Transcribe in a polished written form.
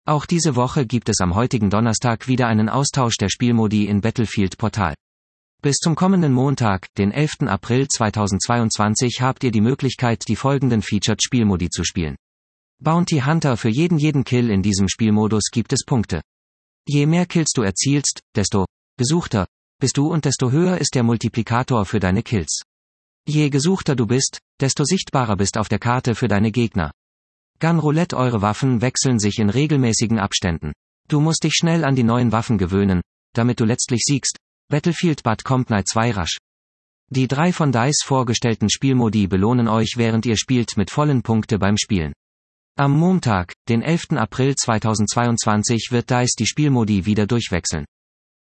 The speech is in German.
Auch diese Woche gibt es am heutigen Donnerstag wieder einen Austausch der Spielmodi in Battlefield Portal. Bis zum kommenden Montag, den 11. April 2022 habt ihr die Möglichkeit, die folgenden Featured Spielmodi zu spielen. Bounty Hunter: für jeden Kill in diesem Spielmodus gibt es Punkte. Je mehr Kills du erzielst, desto gesuchter bist du und desto höher ist der Multiplikator für deine Kills. Je gesuchter du bist, desto sichtbarer bist auf der Karte für deine Gegner. Gun Roulette: eure Waffen wechseln sich in regelmäßigen Abständen. Du musst dich schnell an die neuen Waffen gewöhnen, damit du letztlich siegst. Battlefield Bad Company 2 rasch. Die 3 von DICE vorgestellten Spielmodi belohnen euch, während ihr spielt, mit vollen Punkte beim Spielen. Am Montag, den 11. April 2022 wird DICE die Spielmodi wieder durchwechseln.